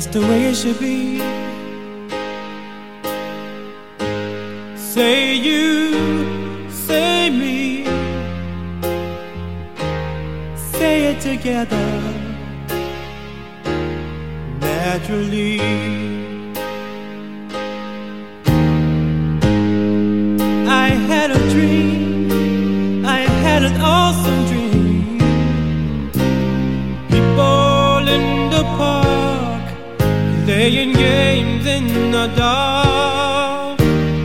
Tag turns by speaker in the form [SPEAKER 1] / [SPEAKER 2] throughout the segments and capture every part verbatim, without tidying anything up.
[SPEAKER 1] the way it should be. Say you, say me, say it together naturally. I had a dream, I had an awesome dream. People in the park playing games in the dark,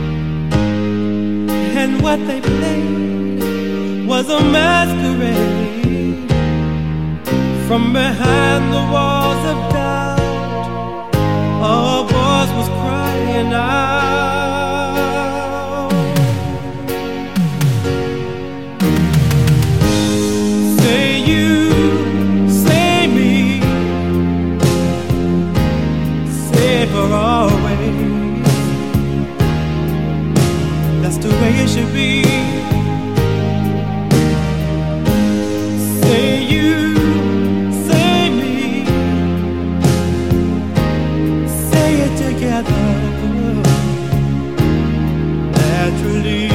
[SPEAKER 1] and what they played was a masquerade from behind the walls of doubt. A voice was crying out. Say you, say me, say it for always. That's the way it should be. Say you, say me, say it together naturally.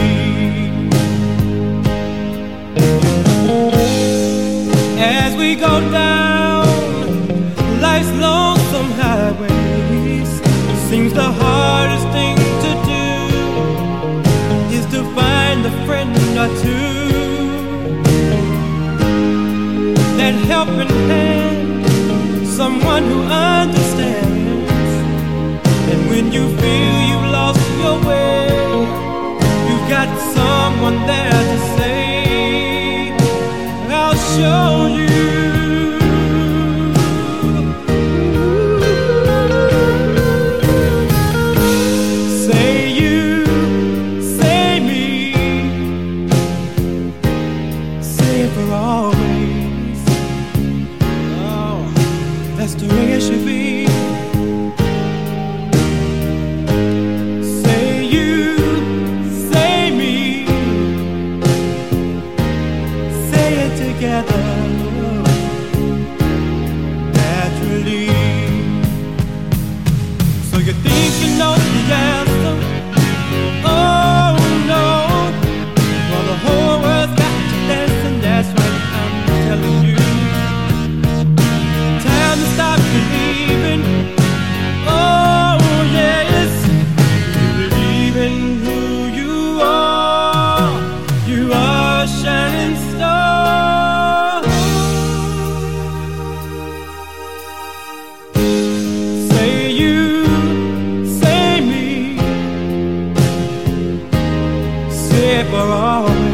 [SPEAKER 1] As we go down life's lonesome highways, seems the hardest thing to do is to find a friend or two, that helping hand, someone who understands. And when you feel you've lost your way, you've got someone there to say, I'll show you. Say you, say me, say it for always. Oh, that's the way it should be. Say you, say me, say it together naturally. So you think you know the answer? Oh no. Well, the whole world's got you dancing, that's what I'm telling you. Time to stop believing. Oh yes, you believe in who you are. You are a shining star. Say you, say me, say it for always.